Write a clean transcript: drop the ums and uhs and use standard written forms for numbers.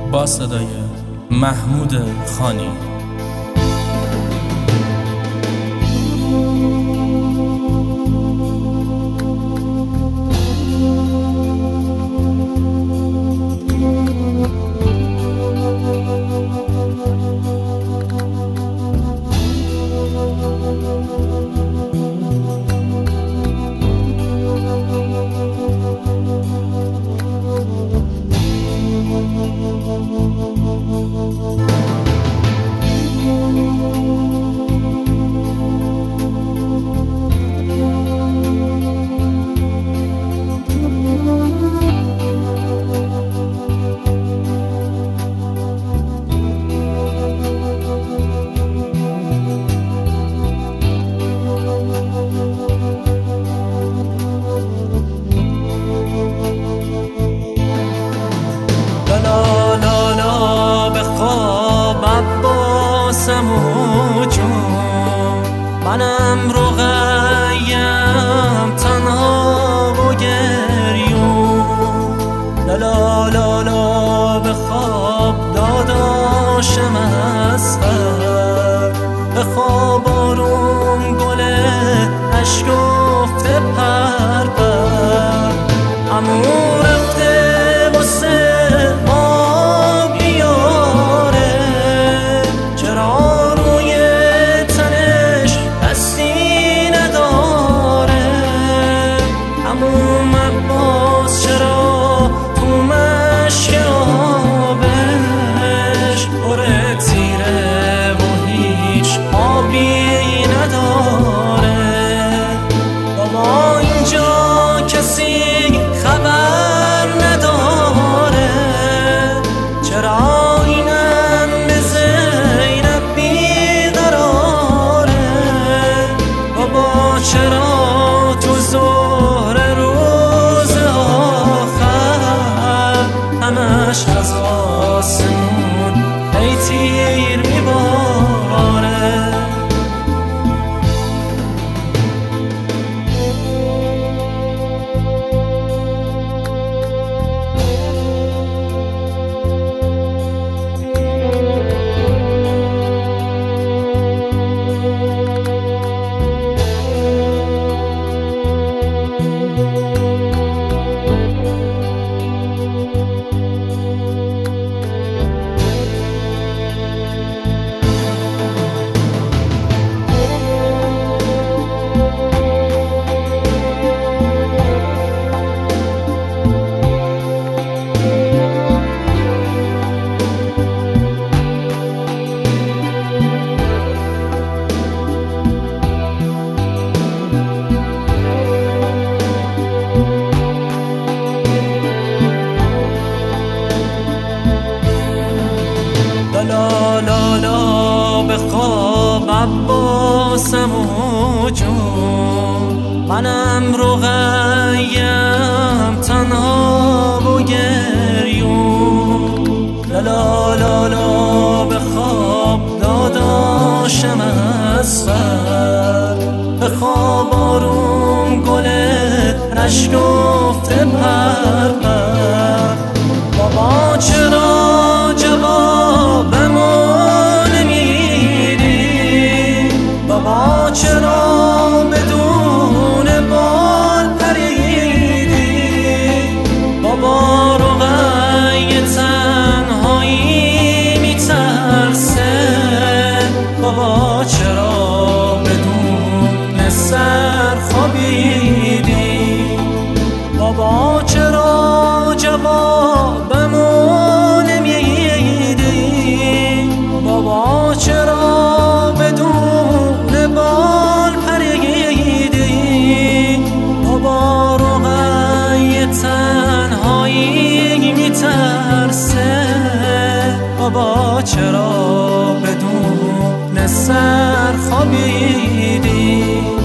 با صدای محمود خانی. منم رقیم تنها و گریون، لالا لالا به خواب داداشم از هر به خواب آروم گله اشکفته پر پر امون رفته واسه ما بیاره، چرا روی تنش دستی نداره؟ عموم عباس چرا تو مشک آبش بره تیره و هیچ آبی نداره؟ بابا اینجا کسی خبر نداره، چرا اینم به زینب بیقراره؟ بابا چرا تو ظهر روز آخر همش از آسمون ای تیر میباره؟ لالا لالا به خواب عباسم و جون، منم رقیم تنها و گریون، لالا لالا به خواب داداشم از سر به خواب آروم گله نشکفته پر پر بابا چرا جوابمو نمیدی؟ بابا چرا بدون بال پریدی؟ بابا رقی تنهایی میترسه، بابا چرا بدون سر خوابیدی؟ بابا چرا جوابمو نمیدی؟ بابا چرا بدون بال پریدی؟ بابا رقی تنهایی میترسه، بابا چرا بدون سر خوابیدی؟